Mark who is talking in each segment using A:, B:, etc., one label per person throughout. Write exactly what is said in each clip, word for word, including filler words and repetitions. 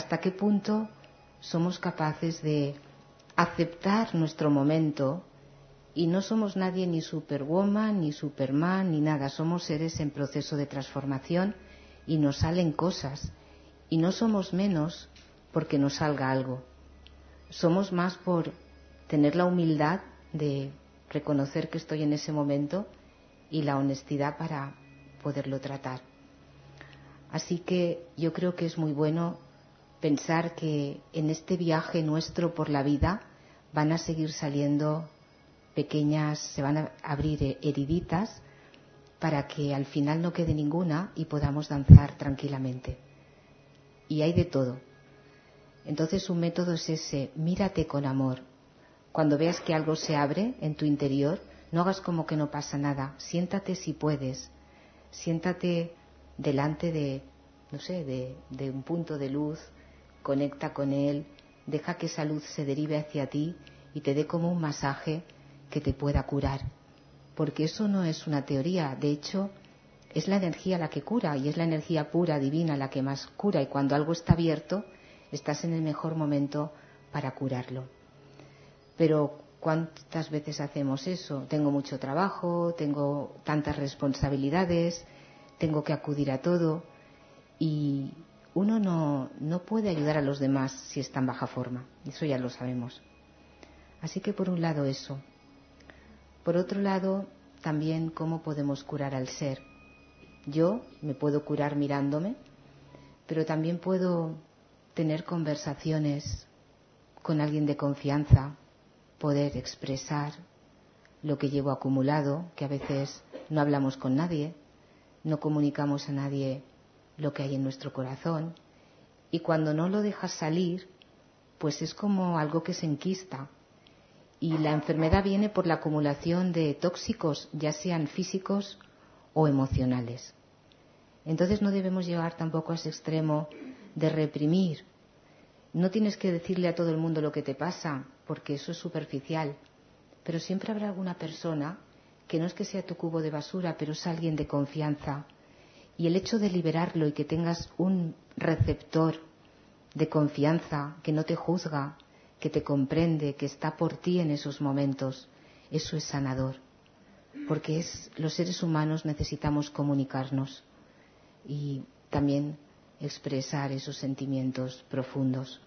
A: hasta qué punto somos capaces de aceptar nuestro momento. Y no somos nadie ni Superwoman, ni Superman, ni nada. Somos seres en proceso de transformación y nos salen cosas. Y no somos menos porque nos salga algo. Somos más por tener la humildad de reconocer que estoy en ese momento y la honestidad para poderlo tratar. Así que yo creo que es muy bueno pensar que en este viaje nuestro por la vida van a seguir saliendo pequeñas, se van a abrir heriditas para que al final no quede ninguna y podamos danzar tranquilamente. Y hay de todo. Entonces un método es ese, mírate con amor. Cuando veas que algo se abre en tu interior, no hagas como que no pasa nada. Siéntate si puedes. Siéntate delante de, no sé, de, de un punto de luz, conecta con él, deja que esa luz se derive hacia ti y te dé como un masaje que te pueda curar, porque eso no es una teoría, de hecho es la energía la que cura y es la energía pura, divina, la que más cura, y cuando algo está abierto estás en el mejor momento para curarlo. Pero ¿cuántas veces hacemos eso? Tengo mucho trabajo, tengo tantas responsabilidades, tengo que acudir a todo y uno no, no puede ayudar a los demás si está en baja forma, eso ya lo sabemos. Así que por un lado eso. Por otro lado, también cómo podemos curar al ser. Yo me puedo curar mirándome, pero también puedo tener conversaciones con alguien de confianza, poder expresar lo que llevo acumulado, que a veces no hablamos con nadie, no comunicamos a nadie lo que hay en nuestro corazón, y cuando no lo dejas salir, pues es como algo que se enquista. Y la enfermedad viene por la acumulación de tóxicos, ya sean físicos o emocionales. Entonces no debemos llegar tampoco a ese extremo de reprimir. No tienes que decirle a todo el mundo lo que te pasa, porque eso es superficial. Pero siempre habrá alguna persona que no es que sea tu cubo de basura, pero es alguien de confianza. Y el hecho de liberarlo y que tengas un receptor de confianza que no te juzga, que te comprende, que está por ti en esos momentos, eso es sanador. Porque es, los seres humanos necesitamos comunicarnos y también expresar esos sentimientos profundos.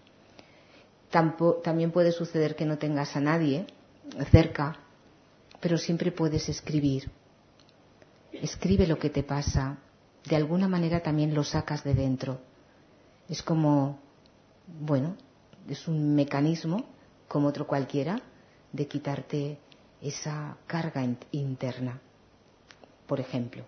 A: Tampo, también puede suceder que no tengas a nadie cerca, pero siempre puedes escribir. Escribe lo que te pasa. De alguna manera también lo sacas de dentro. Es como, bueno, es un mecanismo, como otro cualquiera, de quitarte esa carga interna, por ejemplo.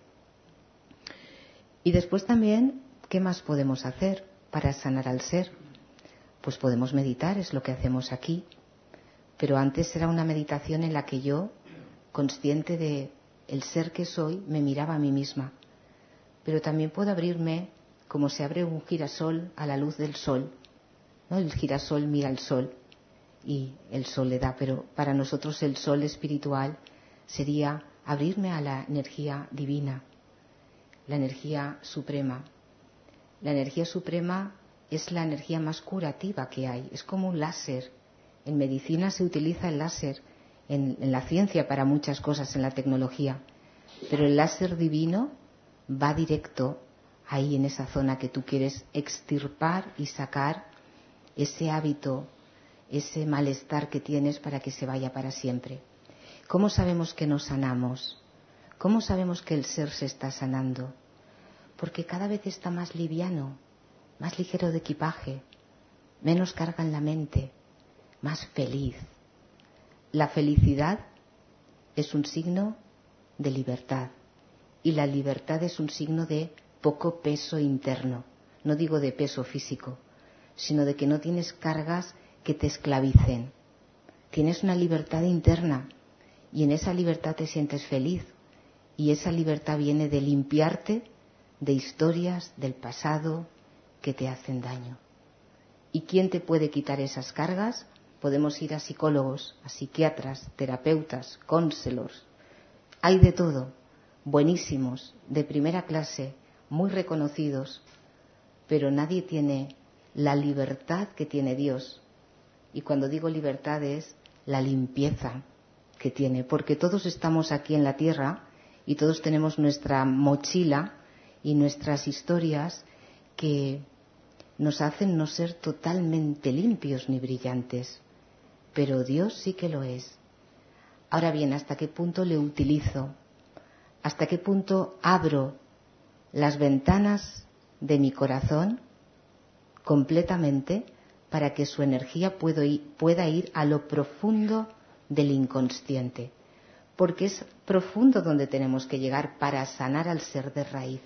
A: Y después también, ¿qué más podemos hacer para sanar al ser? Pues podemos meditar, es lo que hacemos aquí. Pero antes era una meditación en la que yo, consciente de el ser que soy, me miraba a mí misma. Pero también puedo abrirme, como se abre un girasol a la luz del sol, ¿no? El girasol mira al sol y el sol le da, pero para nosotros el sol espiritual sería abrirme a la energía divina, la energía suprema. La energía suprema es la energía más curativa que hay, es como un láser. En medicina se utiliza el láser, en, en la ciencia para muchas cosas, en la tecnología, pero el láser divino va directo ahí en esa zona que tú quieres extirpar y sacar ese hábito, ese malestar que tienes para que se vaya para siempre. ¿Cómo sabemos que nos sanamos? ¿Cómo sabemos que el ser se está sanando? Porque cada vez está más liviano, más ligero de equipaje, menos carga en la mente, más feliz. La felicidad es un signo de libertad y la libertad es un signo de poco peso interno, no digo de peso físico, sino de que no tienes cargas que te esclavicen. Tienes una libertad interna y en esa libertad te sientes feliz y esa libertad viene de limpiarte de historias del pasado que te hacen daño. ¿Y quién te puede quitar esas cargas? Podemos ir a psicólogos, a psiquiatras, terapeutas, counselors. Hay de todo, buenísimos, de primera clase, muy reconocidos, pero nadie tiene la libertad que tiene Dios. Y cuando digo libertad es la limpieza que tiene, porque todos estamos aquí en la tierra y todos tenemos nuestra mochila y nuestras historias que nos hacen no ser totalmente limpios ni brillantes, pero Dios sí que lo es. Ahora bien, ¿hasta qué punto le utilizo? ¿Hasta qué punto abro las ventanas de mi corazón completamente para que su energía pueda ir, pueda ir a lo profundo del inconsciente? Porque es profundo donde tenemos que llegar para sanar al ser de raíz.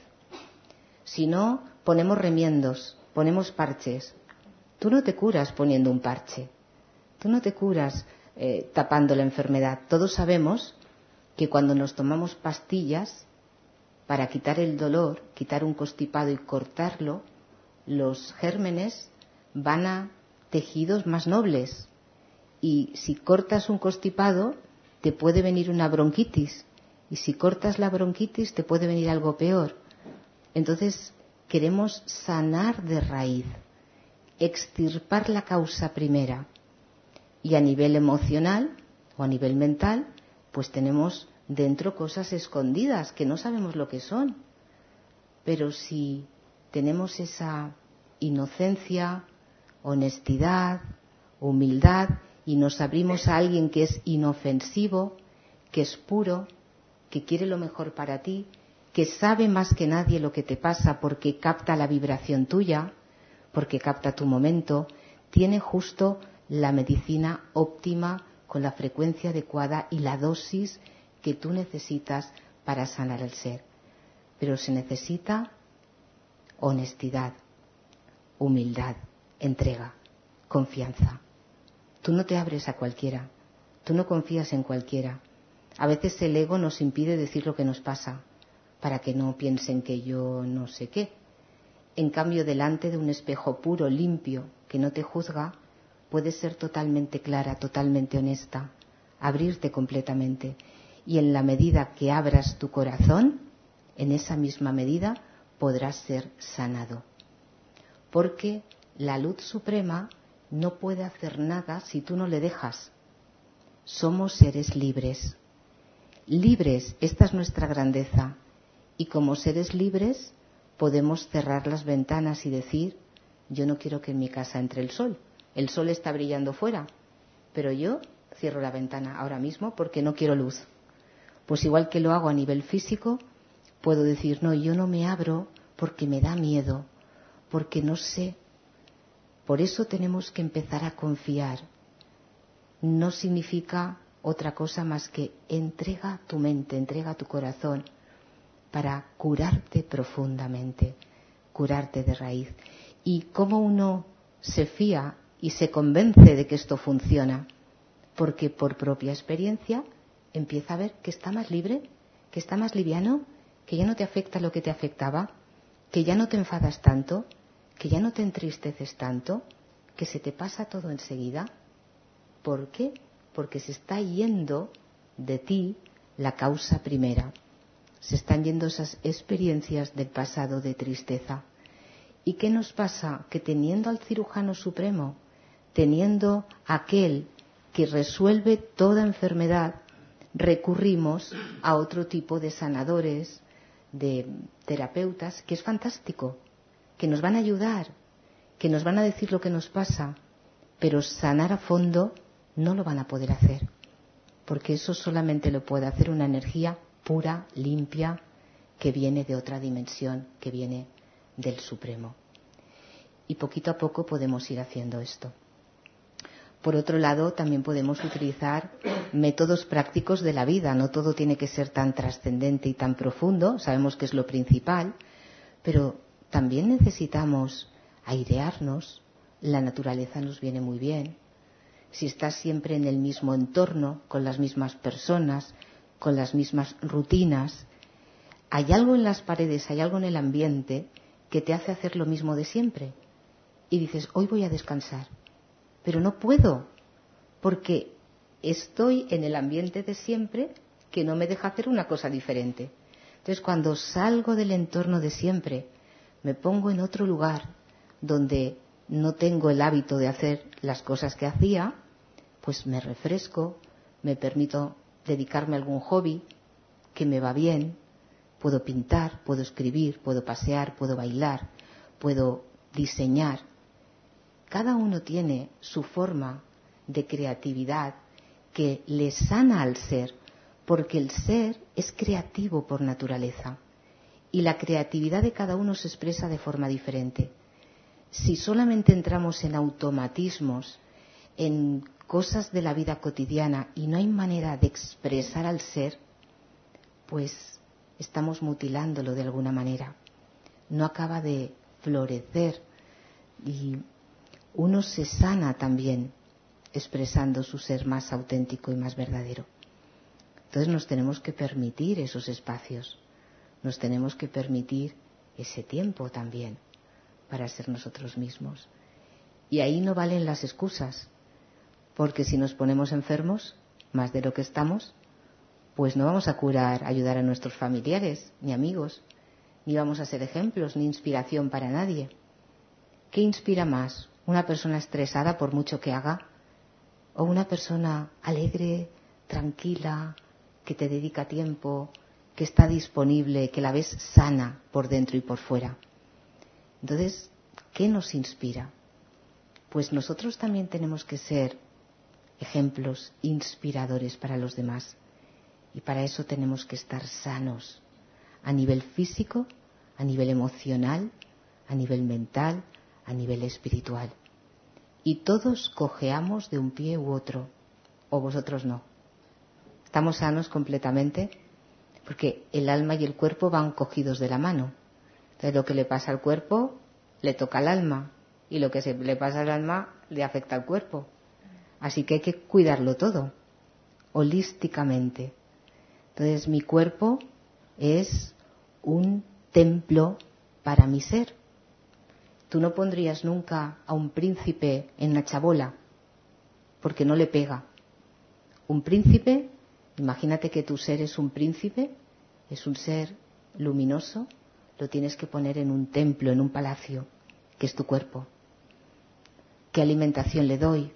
A: Si no, ponemos remiendos, ponemos parches. Tú no te curas poniendo un parche. Tú no te curas eh, tapando la enfermedad. Todos sabemos que cuando nos tomamos pastillas para quitar el dolor, quitar un constipado y cortarlo, los gérmenes van a tejidos más nobles. Y si cortas un constipado, te puede venir una bronquitis. Y si cortas la bronquitis, te puede venir algo peor. Entonces, queremos sanar de raíz, extirpar la causa primera. Y a nivel emocional o a nivel mental, pues tenemos dentro cosas escondidas que no sabemos lo que son. Pero si tenemos esa inocencia, honestidad, humildad, y nos abrimos a alguien que es inofensivo, que es puro, que quiere lo mejor para ti, que sabe más que nadie lo que te pasa porque capta la vibración tuya, porque capta tu momento, tiene justo la medicina óptima con la frecuencia adecuada y la dosis que tú necesitas para sanar el ser. Pero se necesita honestidad, humildad, entrega, confianza. Tú no te abres a cualquiera, tú no confías en cualquiera. A veces el ego nos impide decir lo que nos pasa, para que no piensen que yo no sé qué. En cambio, delante de un espejo puro, limpio, que no te juzga, puedes ser totalmente clara, totalmente honesta, abrirte completamente. Y en la medida que abras tu corazón, en esa misma medida podrás ser sanado. Porque la luz suprema no puede hacer nada si tú no le dejas. Somos seres libres. Libres, esta es nuestra grandeza. Y como seres libres podemos cerrar las ventanas y decir, yo no quiero que en mi casa entre el sol. El sol está brillando fuera, pero yo cierro la ventana ahora mismo porque no quiero luz. Pues igual que lo hago a nivel físico, puedo decir, no, yo no me abro porque me da miedo, porque no sé. Por eso tenemos que empezar a confiar. No significa otra cosa más que entrega tu mente, entrega tu corazón para curarte profundamente, curarte de raíz. ¿Y cómo uno se fía y se convence de que esto funciona? Porque por propia experiencia empieza a ver que está más libre, que está más liviano, que ya no te afecta lo que te afectaba, que ya no te enfadas tanto, que ya no te entristeces tanto, que se te pasa todo enseguida. ¿Por qué? Porque se está yendo de ti la causa primera. Se están yendo esas experiencias del pasado de tristeza. ¿Y qué nos pasa? Que teniendo al cirujano supremo, teniendo aquel que resuelve toda enfermedad, recurrimos a otro tipo de sanadores, de terapeutas, que es fantástico, que nos van a ayudar, que nos van a decir lo que nos pasa, pero sanar a fondo no lo van a poder hacer, porque eso solamente lo puede hacer una energía pura, limpia, que viene de otra dimensión, que viene del Supremo. Y poquito a poco podemos ir haciendo esto. Por otro lado, también podemos utilizar métodos prácticos de la vida. No todo tiene que ser tan trascendente y tan profundo, sabemos que es lo principal, pero también necesitamos airearnos. La naturaleza nos viene muy bien. Si estás siempre en el mismo entorno, con las mismas personas, con las mismas rutinas, hay algo en las paredes, hay algo en el ambiente que te hace hacer lo mismo de siempre. Y dices, hoy voy a descansar, pero no puedo, porque estoy en el ambiente de siempre que no me deja hacer una cosa diferente. Entonces, cuando salgo del entorno de siempre, me pongo en otro lugar donde no tengo el hábito de hacer las cosas que hacía, pues me refresco, me permito dedicarme a algún hobby que me va bien, puedo pintar, puedo escribir, puedo pasear, puedo bailar, puedo diseñar. Cada uno tiene su forma de creatividad que le sana al ser, porque el ser es creativo por naturaleza y la creatividad de cada uno se expresa de forma diferente. Si solamente entramos en automatismos, en cosas de la vida cotidiana y no hay manera de expresar al ser, pues estamos mutilándolo de alguna manera. No acaba de florecer y uno se sana también expresando su ser más auténtico y más verdadero. Entonces nos tenemos que permitir esos espacios, nos tenemos que permitir ese tiempo también para ser nosotros mismos. Y ahí no valen las excusas, porque si nos ponemos enfermos, más de lo que estamos, pues no vamos a curar, ayudar a nuestros familiares, ni amigos, ni vamos a ser ejemplos, ni inspiración para nadie. ¿Qué inspira más? ¿Una persona estresada por mucho que haga? ¿O una persona alegre, tranquila, que te dedica tiempo, que está disponible, que la ves sana por dentro y por fuera? Entonces, ¿qué nos inspira? Pues nosotros también tenemos que ser ejemplos inspiradores para los demás. Y para eso tenemos que estar sanos, a nivel físico, a nivel emocional, a nivel mental, a nivel espiritual. Y todos cojeamos de un pie u otro, o vosotros no. Estamos sanos completamente, porque el alma y el cuerpo van cogidos de la mano. Entonces lo que le pasa al cuerpo le toca al alma, y lo que se le pasa al alma le afecta al cuerpo. Así que hay que cuidarlo todo, holísticamente. Entonces mi cuerpo es un templo para mi ser. Tú no pondrías nunca a un príncipe en una chabola, porque no le pega. Un príncipe, imagínate que tu ser es un príncipe, es un ser luminoso, lo tienes que poner en un templo, en un palacio, que es tu cuerpo. ¿Qué alimentación le doy?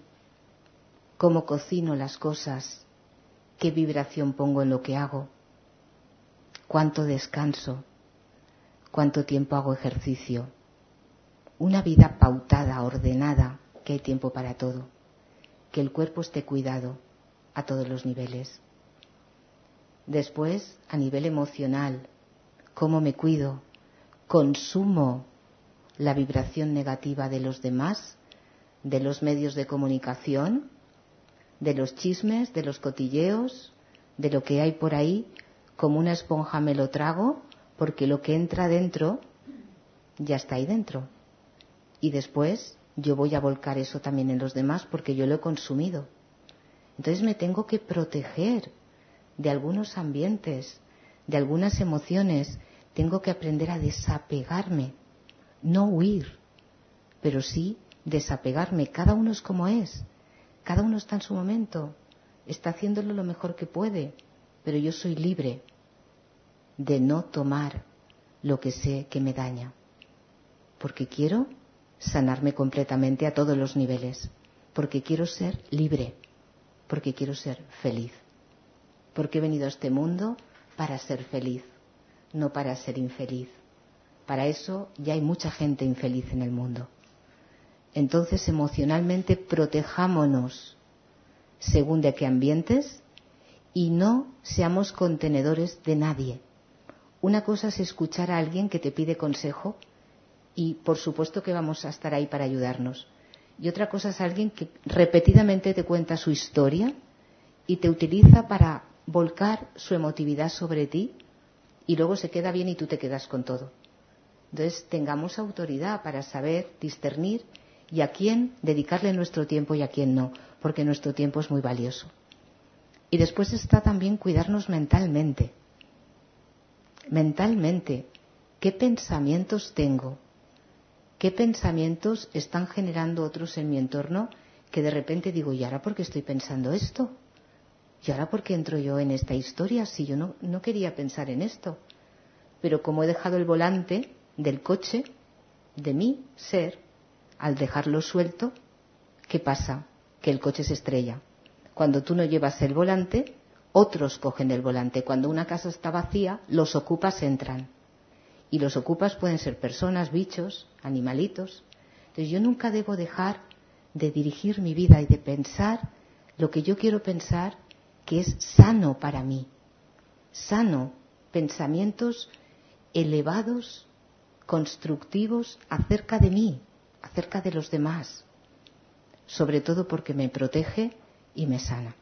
A: ¿Cómo cocino las cosas? ¿Qué vibración pongo en lo que hago? ¿Cuánto descanso? ¿Cuánto tiempo hago ejercicio? Una vida pautada, ordenada, que hay tiempo para todo. Que el cuerpo esté cuidado a todos los niveles. Después, a nivel emocional, ¿cómo me cuido? ¿Consumo la vibración negativa de los demás, de los medios de comunicación, de los chismes, de los cotilleos, de lo que hay por ahí? Como una esponja me lo trago, porque lo que entra dentro ya está ahí dentro. Y después yo voy a volcar eso también en los demás porque yo lo he consumido. Entonces me tengo que proteger de algunos ambientes, de algunas emociones. Tengo que aprender a desapegarme, no huir, pero sí desapegarme. Cada uno es como es, cada uno está en su momento, está haciéndolo lo mejor que puede, pero yo soy libre de no tomar lo que sé que me daña, porque quiero sanarme completamente a todos los niveles, porque quiero ser libre, porque quiero ser feliz, porque he venido a este mundo para ser feliz, no para ser infeliz. Para eso ya hay mucha gente infeliz en el mundo. Entonces, emocionalmente, protejámonos según de qué ambientes y no seamos contenedores de nadie. Una cosa es escuchar a alguien que te pide consejo y por supuesto que vamos a estar ahí para ayudarnos. Y otra cosa es alguien que repetidamente te cuenta su historia y te utiliza para volcar su emotividad sobre ti y luego se queda bien y tú te quedas con todo. Entonces tengamos autoridad para saber discernir y a quién dedicarle nuestro tiempo y a quién no, porque nuestro tiempo es muy valioso. Y después está también cuidarnos mentalmente. Mentalmente, ¿qué pensamientos tengo? ¿Qué pensamientos están generando otros en mi entorno que de repente digo, ¿y ahora por qué estoy pensando esto? ¿Y ahora por qué entro yo en esta historia si yo no, no quería pensar en esto? Pero como he dejado el volante del coche, de mi ser, al dejarlo suelto, ¿qué pasa? Que el coche se estrella. Cuando tú no llevas el volante, otros cogen el volante. Cuando una casa está vacía, los ocupas entran. Y los ocupas pueden ser personas, bichos, animalitos. Entonces yo nunca debo dejar de dirigir mi vida y de pensar lo que yo quiero pensar, que es sano para mí. Sano, pensamientos elevados, constructivos acerca de mí, acerca de los demás. Sobre todo porque me protege y me sana.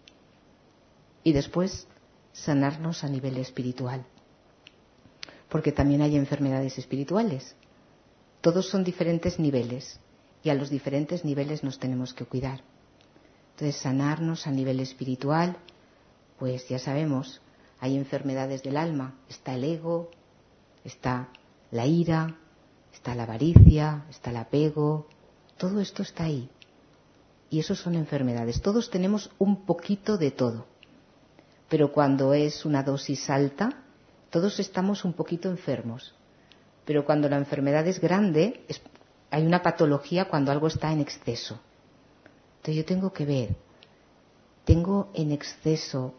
A: Y después, sanarnos a nivel espiritual. Porque también hay enfermedades espirituales. Todos son diferentes niveles y a los diferentes niveles nos tenemos que cuidar. Entonces, sanarnos a nivel espiritual, pues ya sabemos, hay enfermedades del alma. Está el ego, está la ira, está la avaricia, está el apego. Todo esto está ahí. Y eso son enfermedades. Todos tenemos un poquito de todo. Pero cuando es una dosis alta, todos estamos un poquito enfermos. Pero cuando la enfermedad es grande, es, hay una patología cuando algo está en exceso. Entonces yo tengo que ver, tengo en exceso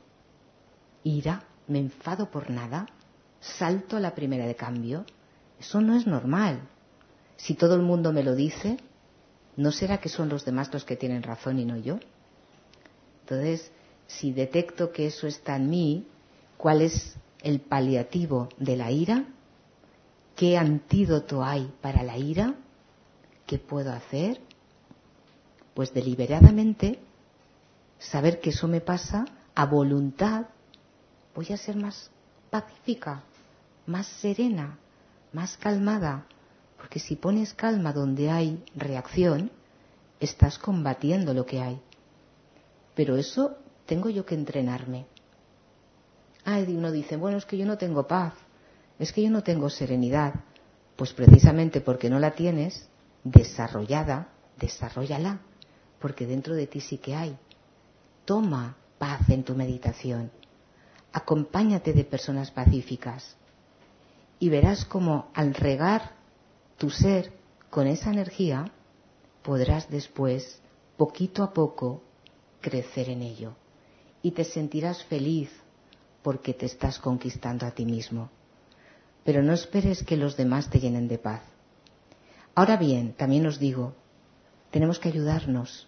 A: ira, me enfado por nada, salto a la primera de cambio. Eso no es normal. Si todo el mundo me lo dice, ¿no será que son los demás los que tienen razón y no yo? Entonces, si detecto que eso está en mí, ¿cuál es el paliativo de la ira? ¿Qué antídoto hay para la ira? ¿Qué puedo hacer? Pues deliberadamente saber que eso me pasa a voluntad. Voy a ser más pacífica, más serena, más calmada. Porque si pones calma donde hay reacción, estás combatiendo lo que hay. Pero eso tengo yo que entrenarme. Ah, y uno dice, bueno, es que yo no tengo paz, es que yo no tengo serenidad. Pues precisamente porque no la tienes desarrollada, desarróllala, porque dentro de ti sí que hay. Toma paz en tu meditación. Acompáñate de personas pacíficas y verás cómo al regar tu ser con esa energía podrás después, poquito a poco, crecer en ello y te sentirás feliz porque te estás conquistando a ti mismo. Pero no esperes que los demás te llenen de paz. Ahora bien, también os digo, tenemos que ayudarnos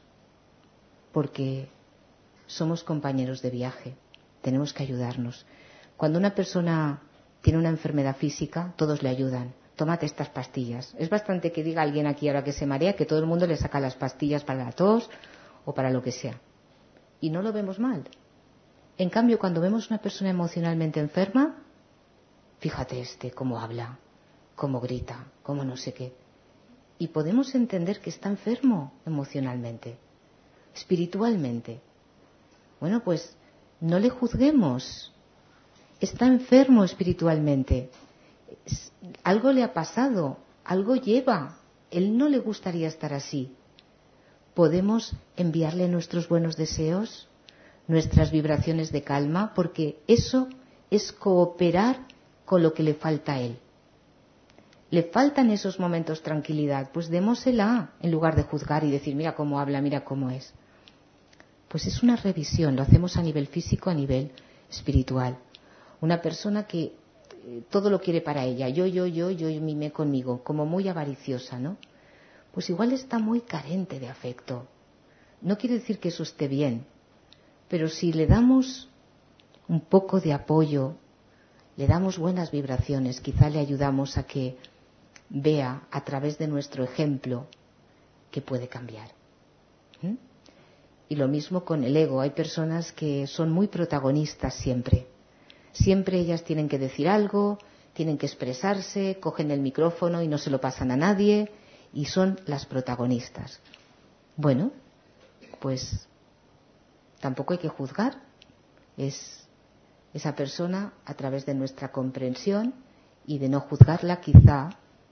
A: porque somos compañeros de viaje, tenemos que ayudarnos. Cuando una persona tiene una enfermedad física, todos le ayudan. Tómate estas pastillas. Es bastante que diga alguien aquí ahora que se marea que todo el mundo le saca las pastillas para la tos o para lo que sea. Y no lo vemos mal. En cambio, cuando vemos una persona emocionalmente enferma, fíjate este, cómo habla, cómo grita, cómo no sé qué. Y podemos entender que está enfermo emocionalmente, espiritualmente. Bueno, pues no le juzguemos. Está enfermo espiritualmente. Algo le ha pasado, algo lleva. Él no le gustaría estar así. Podemos enviarle nuestros buenos deseos, nuestras vibraciones de calma, porque eso es cooperar con lo que le falta a él. Le faltan esos momentos tranquilidad, pues démosela en lugar de juzgar y decir, mira cómo habla, mira cómo es. Pues es una revisión, lo hacemos a nivel físico, a nivel espiritual. Una persona que eh, todo lo quiere para ella, yo, yo, yo, yo y mime conmigo, como muy avariciosa, ¿no? Pues igual está muy carente de afecto. No quiere decir que eso esté bien, pero si le damos un poco de apoyo, le damos buenas vibraciones, quizá le ayudamos a que vea a través de nuestro ejemplo que puede cambiar. ¿Mm? Y lo mismo con el ego. Hay personas que son muy protagonistas siempre. Siempre ellas tienen que decir algo, tienen que expresarse, cogen el micrófono y no se lo pasan a nadie y son las protagonistas. Bueno, pues tampoco hay que juzgar. Es esa persona, a través de nuestra comprensión y de no juzgarla, quizá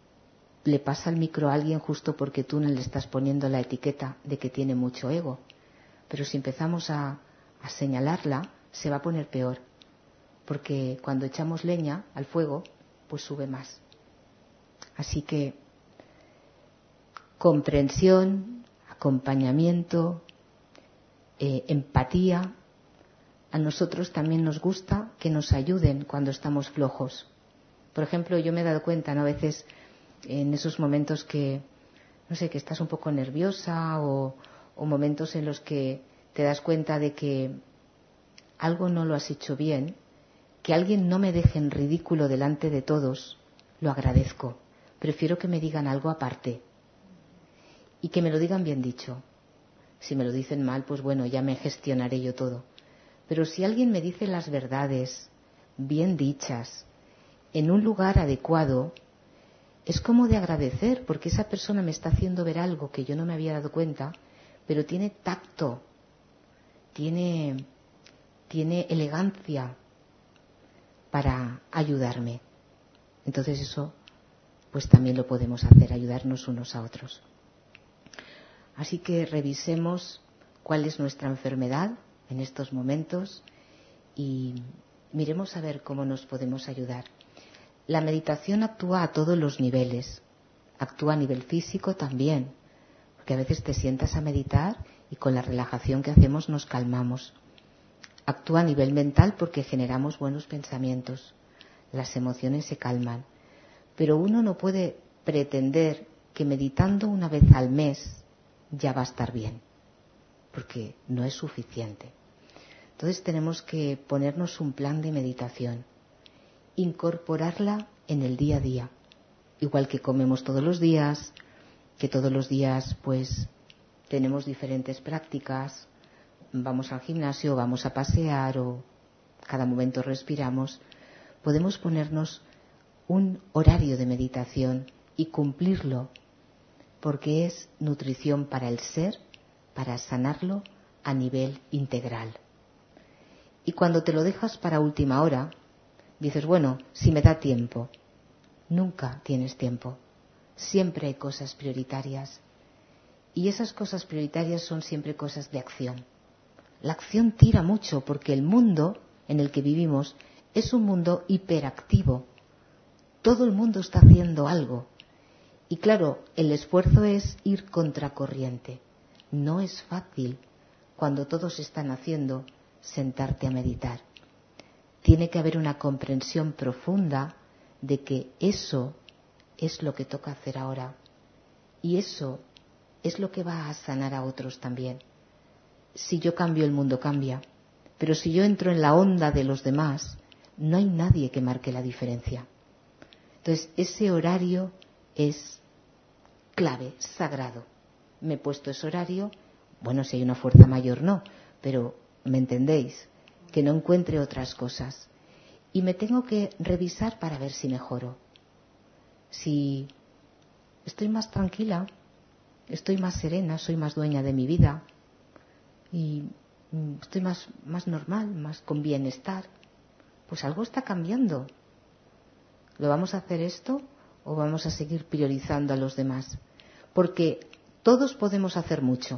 A: le pasa el micro a alguien justo porque tú no le estás poniendo la etiqueta de que tiene mucho ego. Pero si empezamos a, a señalarla, se va a poner peor. Porque cuando echamos leña al fuego, pues sube más. Así que comprensión, acompañamiento, eh, empatía. A nosotros también nos gusta que nos ayuden cuando estamos flojos. Por ejemplo, yo me he dado cuenta, ¿no?, a veces en esos momentos que, no sé, que estás un poco nerviosa o, o momentos en los que te das cuenta de que algo no lo has hecho bien, que alguien no me deje en ridículo delante de todos, lo agradezco. Prefiero que me digan algo aparte y que me lo digan bien dicho. Si me lo dicen mal, pues bueno, ya me gestionaré yo todo. Pero si alguien me dice las verdades bien dichas, en un lugar adecuado, es como de agradecer, porque esa persona me está haciendo ver algo que yo no me había dado cuenta, pero tiene tacto, tiene, tiene elegancia para ayudarme. Entonces eso, pues también lo podemos hacer, ayudarnos unos a otros. Así que revisemos cuál es nuestra enfermedad en estos momentos y miremos a ver cómo nos podemos ayudar. La meditación actúa a todos los niveles, actúa a nivel físico también, porque a veces te sientas a meditar y con la relajación que hacemos nos calmamos. Actúa a nivel mental porque generamos buenos pensamientos, las emociones se calman, pero uno no puede pretender que meditando una vez al mes ya va a estar bien, porque no es suficiente. Entonces tenemos que ponernos un plan de meditación, incorporarla en el día a día, igual que comemos todos los días, que todos los días pues tenemos diferentes prácticas, vamos al gimnasio, vamos a pasear o cada momento respiramos, podemos ponernos un horario de meditación y cumplirlo, porque es nutrición para el ser, para sanarlo a nivel integral. Y cuando te lo dejas para última hora, dices, bueno, si me da tiempo. Nunca tienes tiempo. Siempre hay cosas prioritarias. Y esas cosas prioritarias son siempre cosas de acción. La acción tira mucho porque el mundo en el que vivimos es un mundo hiperactivo. Todo el mundo está haciendo algo. Y claro, el esfuerzo es ir contracorriente. No es fácil, cuando todos están haciendo, sentarte a meditar. Tiene que haber una comprensión profunda de que eso es lo que toca hacer ahora. Y eso es lo que va a sanar a otros también. Si yo cambio, el mundo cambia. Pero si yo entro en la onda de los demás, no hay nadie que marque la diferencia. Entonces, ese horario es clave, sagrado. Me he puesto ese horario, bueno, si hay una fuerza mayor no, pero ¿me entendéis? Que no encuentre otras cosas. Y me tengo que revisar para ver si mejoro. Si estoy más tranquila, estoy más serena, soy más dueña de mi vida y estoy más, más normal, más con bienestar, pues algo está cambiando. ¿Lo vamos a hacer esto o vamos a seguir priorizando a los demás? Porque todos podemos hacer mucho,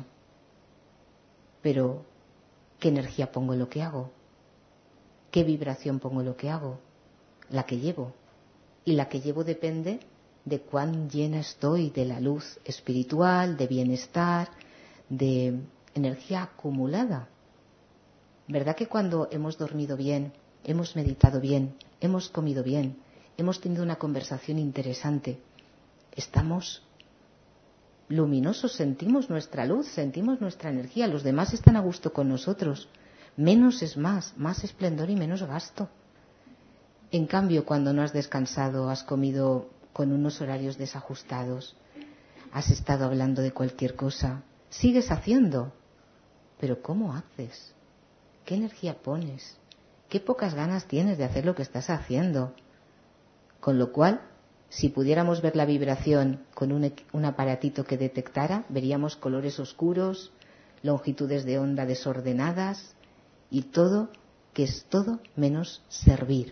A: pero ¿qué energía pongo en lo que hago? ¿Qué vibración pongo en lo que hago? La que llevo. Y la que llevo depende de cuán llena estoy de la luz espiritual, de bienestar, de energía acumulada. ¿Verdad que cuando hemos dormido bien, hemos meditado bien, hemos comido bien, hemos tenido una conversación interesante, estamos luminosos, sentimos nuestra luz, sentimos nuestra energía, los demás están a gusto con nosotros? Menos es más, más esplendor y menos gasto. En cambio, cuando no has descansado, has comido con unos horarios desajustados, has estado hablando de cualquier cosa, sigues haciendo, pero ¿cómo haces? ¿Qué energía pones? ¿Qué pocas ganas tienes de hacer lo que estás haciendo? Con lo cual, si pudiéramos ver la vibración con un, un aparatito que detectara, veríamos colores oscuros, longitudes de onda desordenadas y todo que es todo menos servir.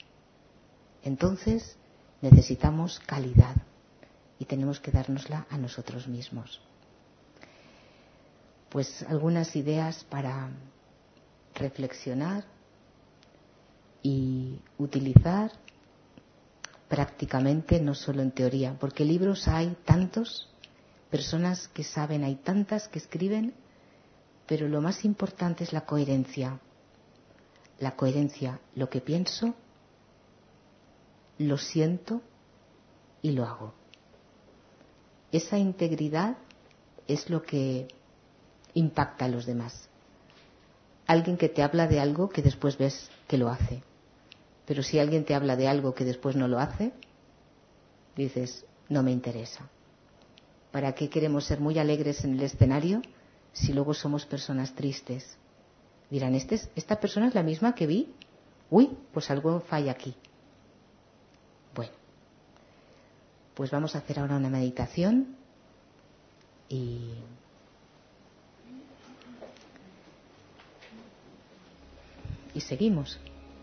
A: Entonces necesitamos calidad y tenemos que dárnosla a nosotros mismos. Pues algunas ideas para reflexionar y utilizar prácticamente, no solo en teoría, porque libros hay tantos, personas que saben, hay tantas que escriben, pero lo más importante es la coherencia. La coherencia, lo que pienso, lo siento y lo hago. Esa integridad es lo que impacta a los demás. Alguien que te habla de algo que después ves que lo hace. Pero si alguien te habla de algo que después no lo hace, dices, no me interesa. ¿Para qué queremos ser muy alegres en el escenario si luego somos personas tristes? Dirán, ¿este es, ¿esta persona es la misma que vi? Uy, pues algo falla aquí. Bueno, pues vamos a hacer ahora una meditación y... y seguimos.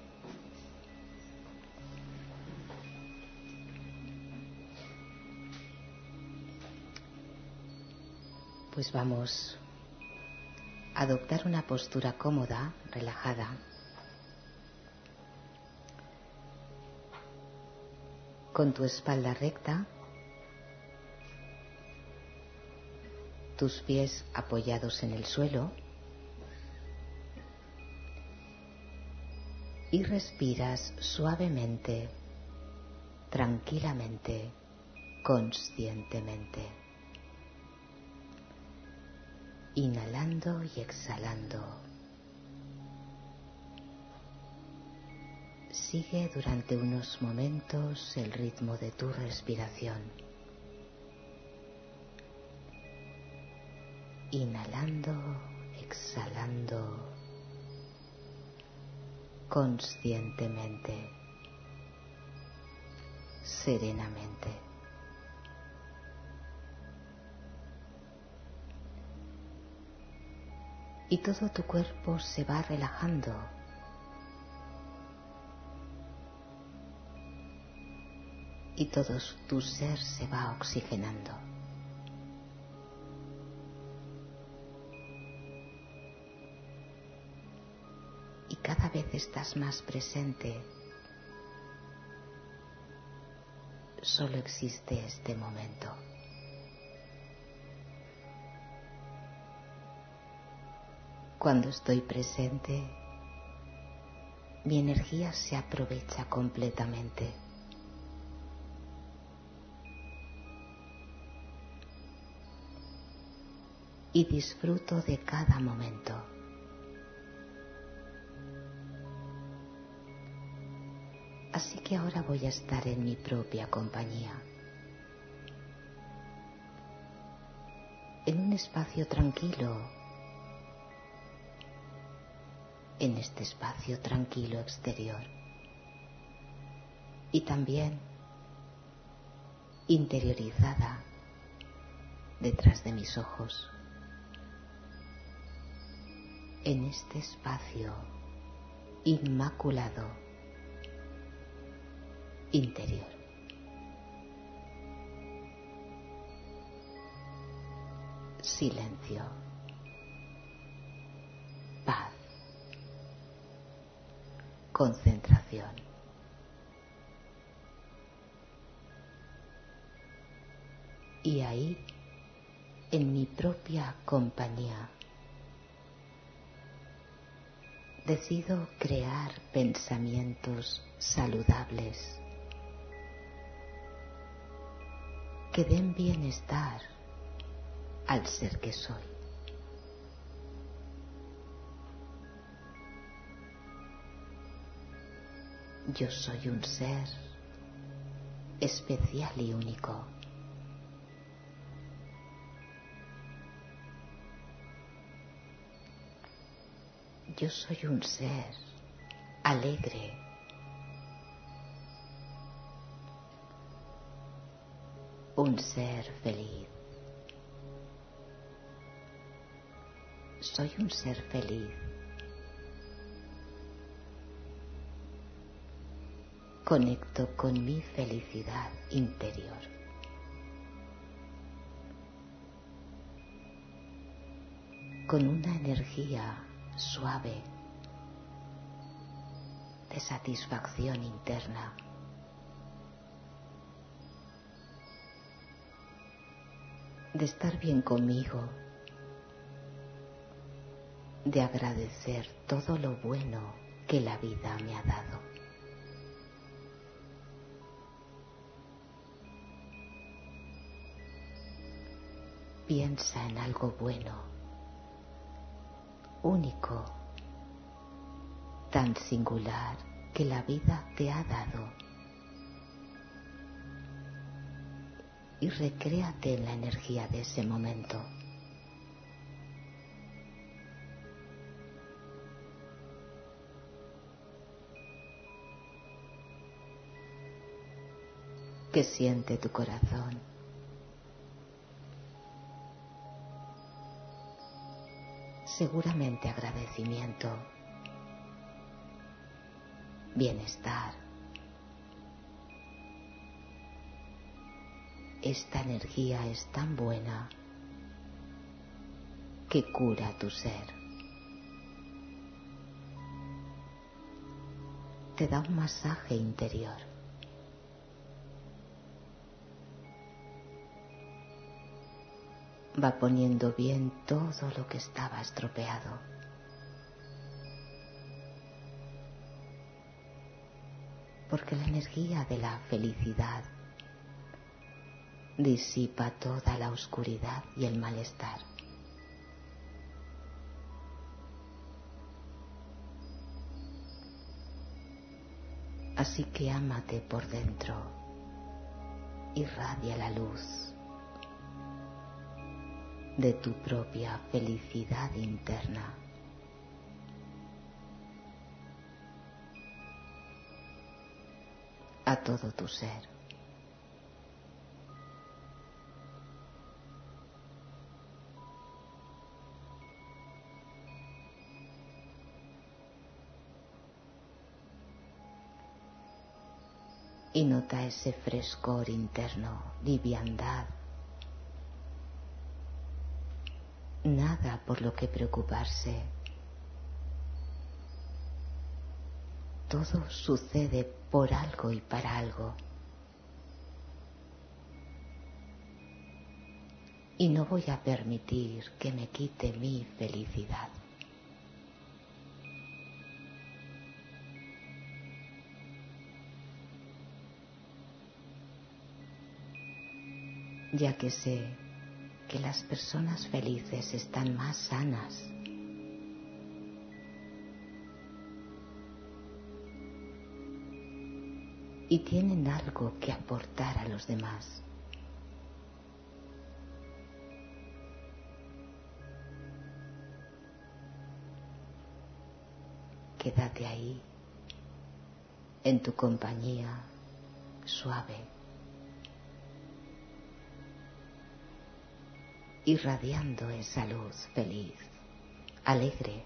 A: Pues vamos a adoptar una postura cómoda, relajada. Con tu espalda recta, tus pies apoyados en el suelo y respiras suavemente, tranquilamente, conscientemente. Inhalando y exhalando. Sigue durante unos momentos el ritmo de tu respiración. Inhalando, exhalando, conscientemente, serenamente. Y todo tu cuerpo se va relajando. Y todo tu ser se va oxigenando. Y cada vez estás más presente. Solo existe este momento. Cuando estoy presente, mi energía se aprovecha completamente. Y disfruto de cada momento. Así que ahora voy a estar en mi propia compañía. En un espacio tranquilo. En este espacio tranquilo exterior. Y también interiorizada detrás de mis ojos. En este espacio inmaculado interior. Silencio. Paz. Concentración. Y ahí, en mi propia compañía, decido crear pensamientos saludables que den bienestar al ser que soy. Yo soy un ser especial y único. Yo soy un ser alegre. Un ser feliz. Soy un ser feliz. Conecto con mi felicidad interior. Con una energía suave de satisfacción interna. de estar bien conmigo, de agradecer todo lo bueno que la vida me ha dado. Piensa en algo bueno, único, tan singular que la vida te ha dado. Y recréate en la energía de ese momento. ¿Qué siente tu corazón? Seguramente agradecimiento, bienestar. Esta energía es tan buena que cura tu ser. Te da un masaje interior. Va poniendo bien todo lo que estaba estropeado. Porque la energía de la felicidad disipa toda la oscuridad y el malestar. Así que ámate por dentro, irradia la luz de tu propia felicidad interna. A todo tu ser. Y nota ese frescor interno, liviandad. Nada por lo que preocuparse. Todo sucede por algo y para algo. Y no voy a permitir que me quite mi felicidad. Ya que sé que las personas felices están más sanas. Y tienen algo que aportar a los demás. Quédate ahí, en tu compañía, suave, irradiando esa luz feliz, alegre,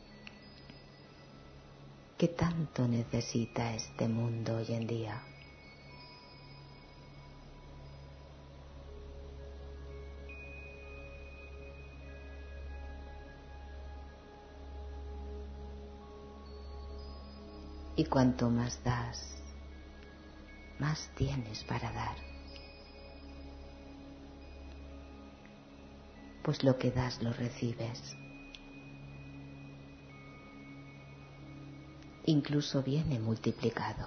A: que tanto necesita este mundo hoy en día. Y cuanto más das, más tienes para dar. Pues lo que das lo recibes. Incluso viene multiplicado.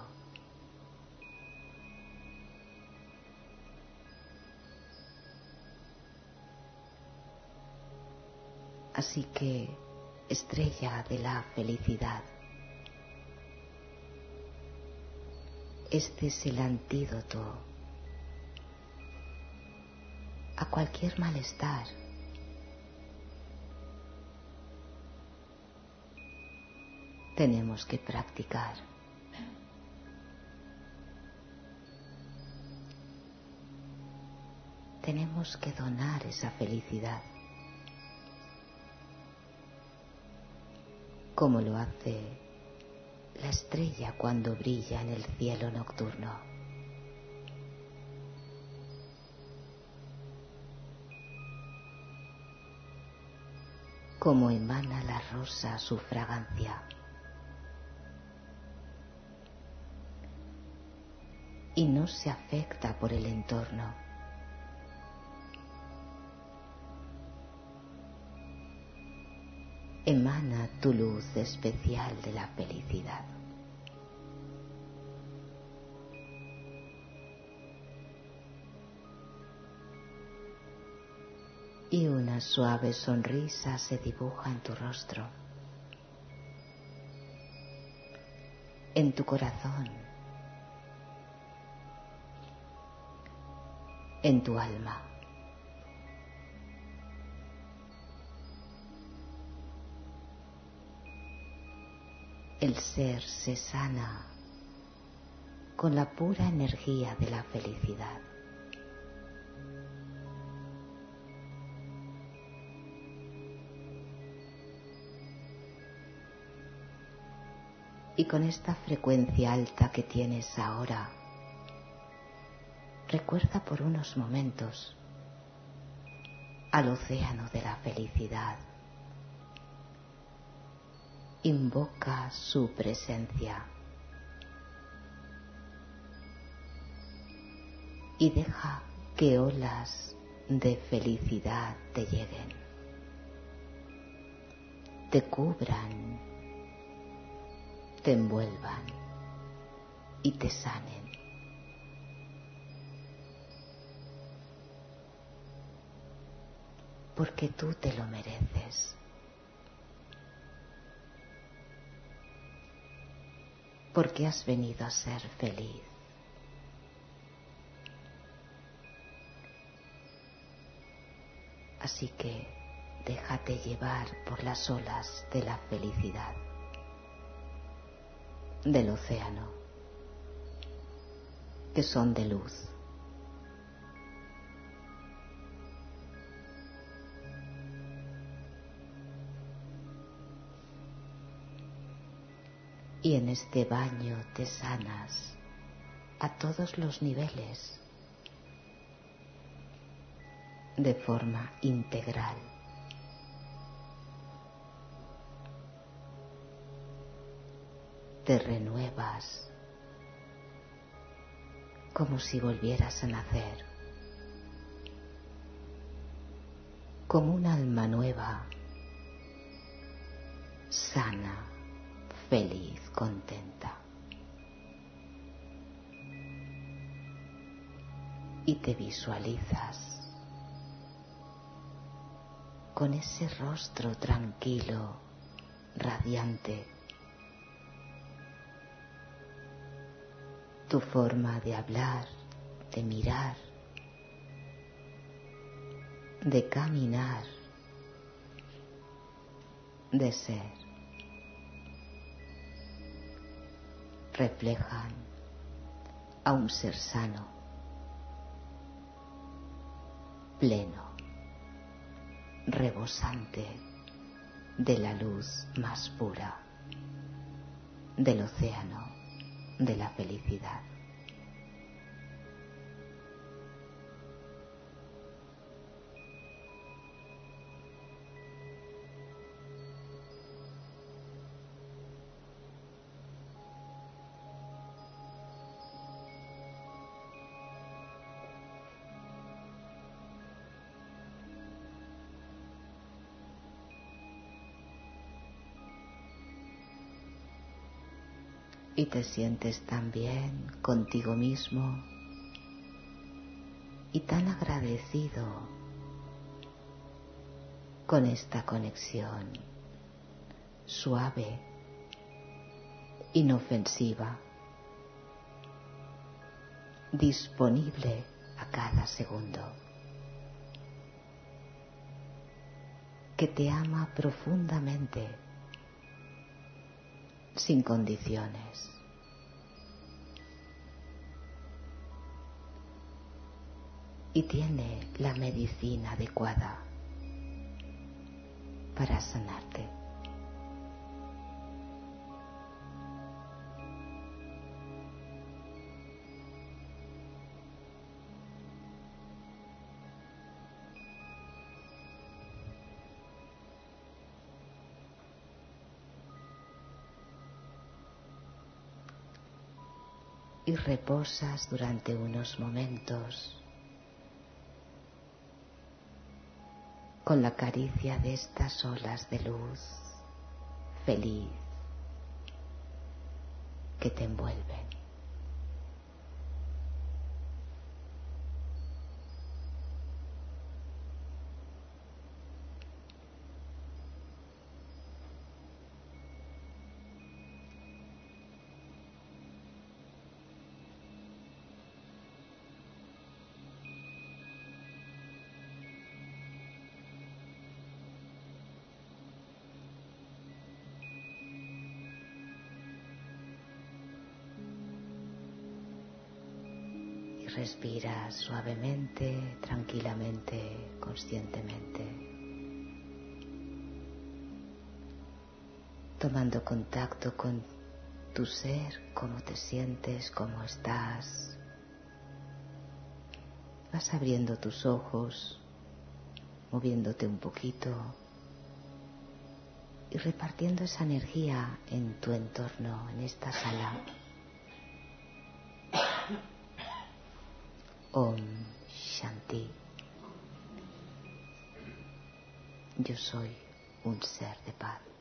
A: Así que, estrella de la felicidad, este es el antídoto a cualquier malestar. Tenemos que practicar. Tenemos que donar esa felicidad, como lo hace la estrella cuando brilla en el cielo nocturno. Como emana la rosa su fragancia. Y no se afecta por el entorno. emana tu luz especial de la felicidad. Y una suave sonrisa se dibuja en tu rostro, en tu corazón, en tu alma. El ser se sana con la pura energía de la felicidad. Y con esta frecuencia alta que tienes ahora, recuerda por unos momentos al océano de la felicidad. Invoca su presencia y deja que olas de felicidad te lleguen, te cubran, te envuelvan y te sanen. Porque tú te lo mereces. Porque has venido a ser feliz. Así que déjate llevar por las olas de la felicidad, del océano, que son de luz. Y en este baño te sanas a todos los niveles, de forma integral. Te renuevas como si volvieras a nacer, como un alma nueva, sana, feliz, contenta. Y te visualizas con ese rostro tranquilo, radiante. Tu forma de hablar, de mirar, de caminar, de ser, reflejan a un ser sano, pleno, rebosante de la luz más pura, del océano de la felicidad. Y te sientes tan bien contigo mismo y tan agradecido con esta conexión suave, inofensiva, disponible a cada segundo, que te ama profundamente, sin condiciones. Y tiene la medicina adecuada para sanarte. Y reposas durante unos momentos con la caricia de estas olas de luz feliz que te envuelven. Respira suavemente, tranquilamente, conscientemente, tomando contacto con tu ser, cómo te sientes, cómo estás. Vas abriendo tus ojos, moviéndote un poquito y repartiendo esa energía en tu entorno, en esta sala. Om Shanti. Yo soy un ser de paz.